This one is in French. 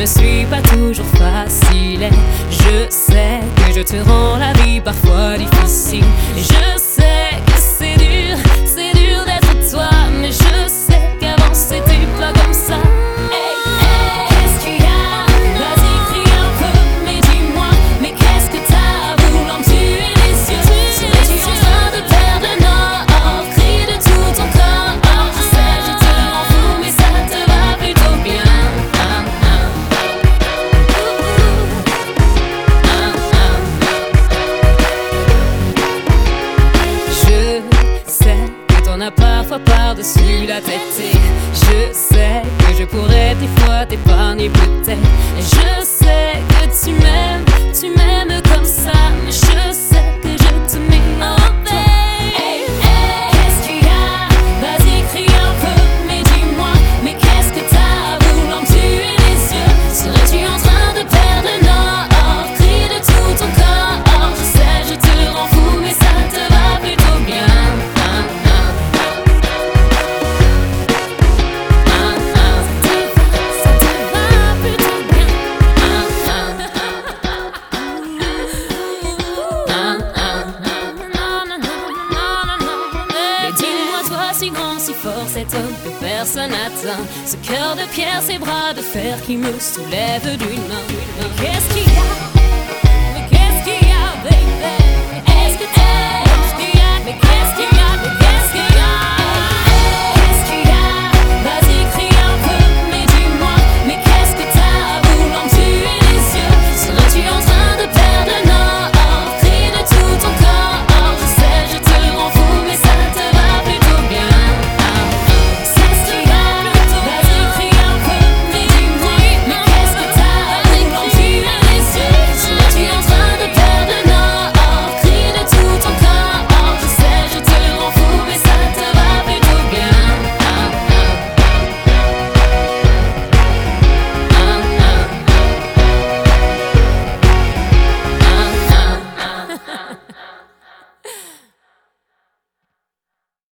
ne suis pas toujours facile et je sais que je te rends la vie parfois difficile. Et je sais que c'est dur d'être toi, mais je sais qu'avant c'était pas comme ça. Qu'est-ce qu'il y a? Vas-y crie un peu, mais dis-moi, mais qu'est-ce que t'as voulant me tuer les yeux? Serais-tu en train de perdre le nord? Crie de tout ton corps. Je sais, je te rends fou, mais ça te va plutôt bien. Je sais que t'en as parfois par-dessus la tête et je sais que je pourrais des fois t'épargner peut-être. Et je sais que tu m'aimes comme ça, mais je sais que je te mets en paix. Qu'est-ce qu'il y a? Vas-y crie un peu, mais dis-moi, mais qu'est-ce que t'as voulant me tuer les yeux? Serais-tu en train de perdre le nord? Crie de tout ton corps. Je sais, je te rends fou, mais ça te va plutôt bien. Si grand, si fort cet homme que personne n'atteint, ce cœur de pierre, ces bras de fer qui me soulèvent d'une main. Qu'est-ce qu'il y a?